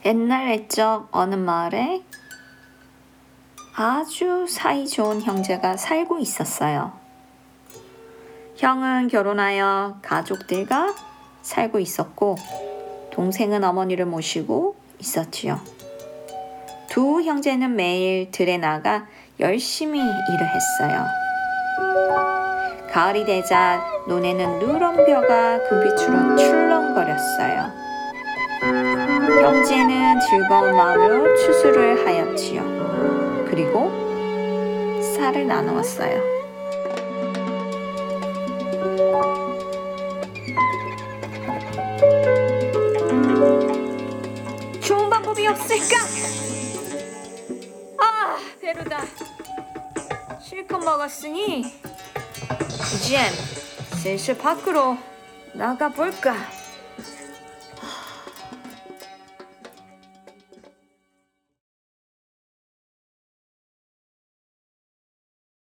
옛날 옛적 어느 마을에 아주 사이 좋은 형제가 살고 있었어요. 형은 결혼하여 가족들과 살고 있었고 동생은 어머니를 모시고 있었지요. 두 형제는 매일 들에 나가 열심히 일을 했어요. 가을이 되자 논에는 누런 벼가 금빛으로 출렁거렸어요. 형제는 즐거운 마음으로 추수를 하였지요. 그리고 쌀을 나누었어요. 좋은 방법이 없을까? 아, 배로다. 실컷 먹었으니 이젠 슬슬 밖으로 나가볼까?